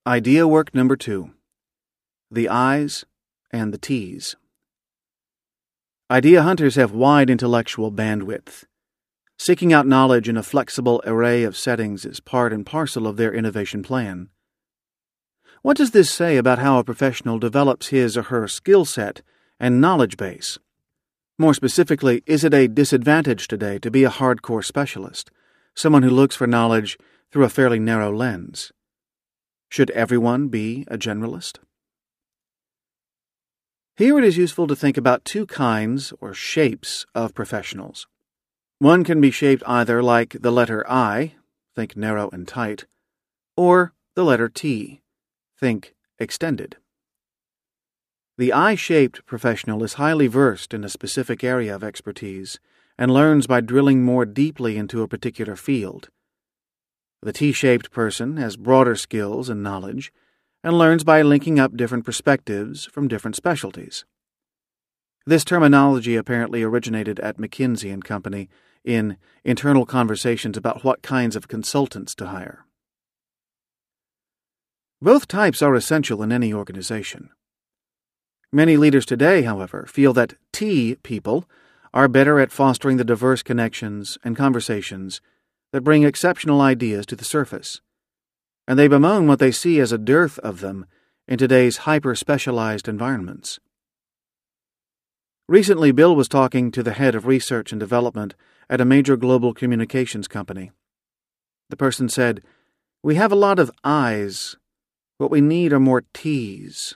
Idea work number 2. The I's and the T's. Idea hunters have wide intellectual bandwidth. Seeking out knowledge in a flexible array of settings is part and parcel of their innovation plan. What does this say about how a professional develops his or her skill set and knowledge base? More specifically, is it a disadvantage today to be a hardcore specialist, someone who looks for knowledge through a fairly narrow lens? Should everyone be a generalist? Here it is useful to think about two kinds or shapes of professionals. One can be shaped either like the letter I, think narrow and tight, or the letter T, think extended. The I-shaped professional is highly versed in a specific area of expertise and learns by drilling more deeply into a particular field. The T-shaped person has broader skills and knowledge and learns by linking up different perspectives from different specialties. This terminology apparently originated at McKinsey & Company in internal conversations about what kinds of consultants to hire. Both types are essential in any organization. Many leaders today, however, feel that T people are better at fostering the diverse connections and conversations that bring exceptional ideas to the surface, and they bemoan what they see as a dearth of them in today's hyper-specialized environments. Recently, Bill was talking to the head of research and development at a major global communications company. The person said, "We have a lot of I's. What we need are more T's."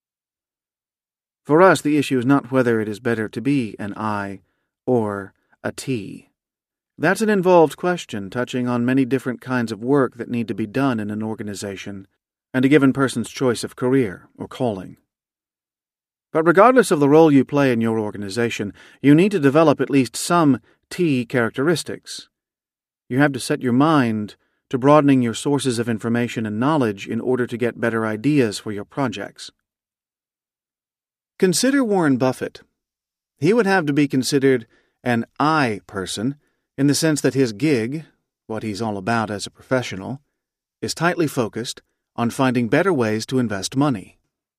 For us, the issue is not whether it is better to be an I or a T. That's an involved question touching on many different kinds of work that need to be done in an organization and a given person's choice of career or calling. But regardless of the role you play in your organization, you need to develop at least some T characteristics. You have to set your mind to broadening your sources of information and knowledge in order to get better ideas for your projects. Consider Warren Buffett. He would have to be considered an I person in the sense that his gig, what he's all about as a professional, is tightly focused on finding better ways to invest money.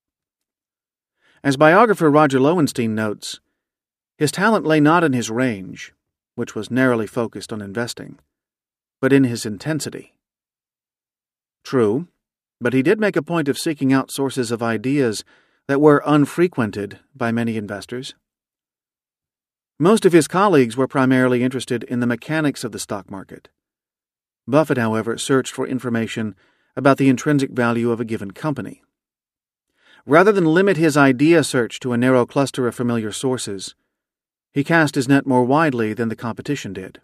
As biographer Roger Lowenstein notes, his talent lay not in his range, which was narrowly focused on investing, but in his intensity. True, but he did make a point of seeking out sources of ideas that were unfrequented by many investors. Most of his colleagues were primarily interested in the mechanics of the stock market. Buffett, however, searched for information about the intrinsic value of a given company. Rather than limit his idea search to a narrow cluster of familiar sources, he cast his net more widely than the competition did.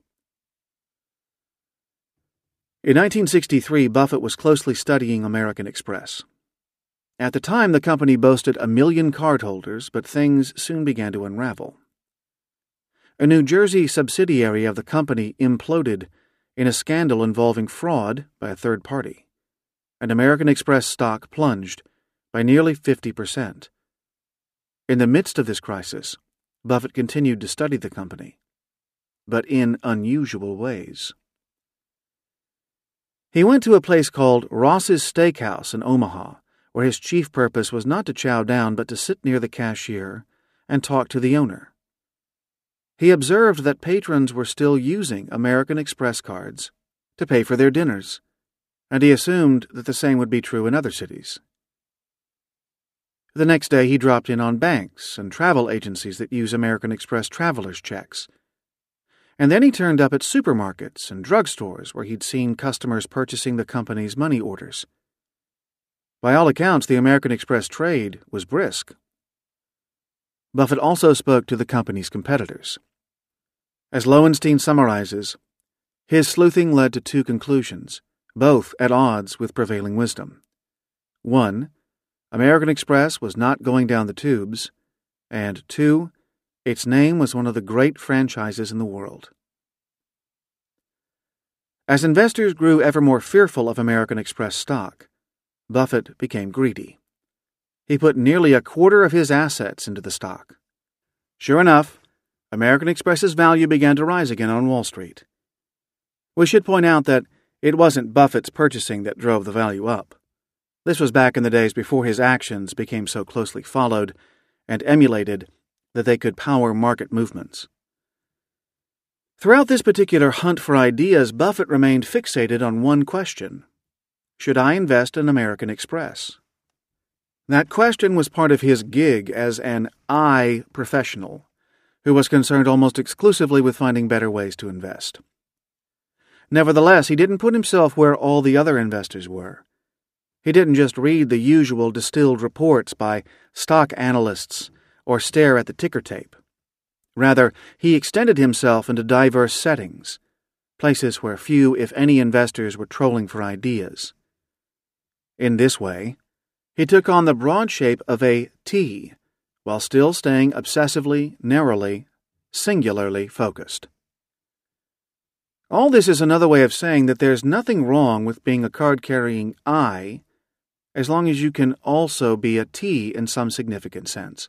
In 1963, Buffett was closely studying American Express. At the time, the company boasted 1 million cardholders, but things soon began to unravel. A New Jersey subsidiary of the company imploded in a scandal involving fraud by a third party, and American Express stock plunged by nearly 50%. In the midst of this crisis, Buffett continued to study the company, but in unusual ways. He went to a place called Ross's Steakhouse in Omaha, where his chief purpose was not to chow down but to sit near the cashier and talk to the owner. He observed that patrons were still using American Express cards to pay for their dinners, and he assumed that the same would be true in other cities. The next day he dropped in on banks and travel agencies that use American Express traveler's checks. And then he turned up at supermarkets and drugstores where he'd seen customers purchasing the company's money orders. By all accounts, the American Express trade was brisk. Buffett also spoke to the company's competitors. As Lowenstein summarizes, his sleuthing led to two conclusions, both at odds with prevailing wisdom. 1. American Express was not going down the tubes, and 2. Its name was one of the great franchises in the world. As investors grew ever more fearful of American Express stock, Buffett became greedy. He put nearly a quarter of his assets into the stock. Sure enough, American Express's value began to rise again on Wall Street. We should point out that it wasn't Buffett's purchasing that drove the value up. This was back in the days before his actions became so closely followed and emulated that they could power market movements. Throughout this particular hunt for ideas, Buffett remained fixated on one question: should I invest in American Express? That question was part of his gig as an I professional who was concerned almost exclusively with finding better ways to invest. Nevertheless, he didn't put himself where all the other investors were. He didn't just read the usual distilled reports by stock analysts or stare at the ticker tape. Rather, he extended himself into diverse settings, places where few, if any, investors were trolling for ideas. In this way, he took on the broad shape of a T, while still staying obsessively, narrowly, singularly focused. All this is another way of saying that there's nothing wrong with being a card-carrying I, as long as you can also be a T in some significant sense.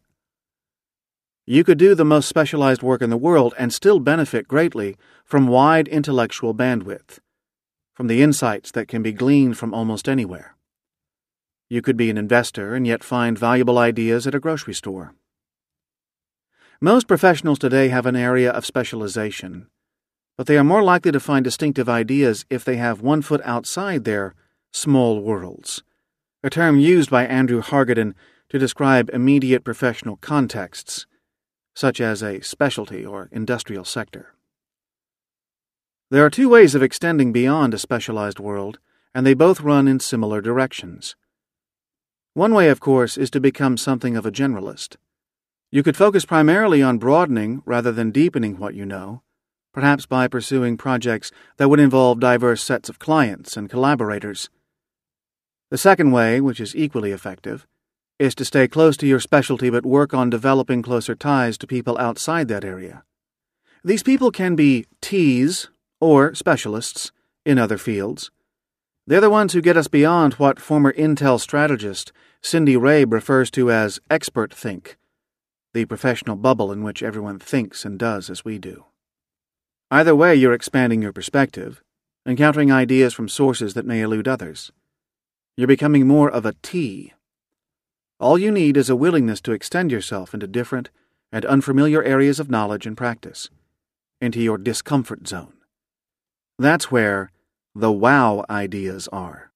You could do the most specialized work in the world and still benefit greatly from wide intellectual bandwidth, from the insights that can be gleaned from almost anywhere. You could be an investor and yet find valuable ideas at a grocery store. Most professionals today have an area of specialization, but they are more likely to find distinctive ideas if they have one foot outside their small worlds, a term used by Andrew Hargadon to describe immediate professional contexts, such as a specialty or industrial sector. There are two ways of extending beyond a specialized world, and they both run in similar directions. One way, of course, is to become something of a generalist. You could focus primarily on broadening rather than deepening what you know, perhaps by pursuing projects that would involve diverse sets of clients and collaborators. The second way, which is equally effective, is to stay close to your specialty but work on developing closer ties to people outside that area. These people can be Ts or specialists in other fields. They're the ones who get us beyond what former Intel strategist Cindy Rabe refers to as expert think, the professional bubble in which everyone thinks and does as we do. Either way, you're expanding your perspective, encountering ideas from sources that may elude others. You're becoming more of a T. All you need is a willingness to extend yourself into different and unfamiliar areas of knowledge and practice, into your discomfort zone. That's where the wow ideas are.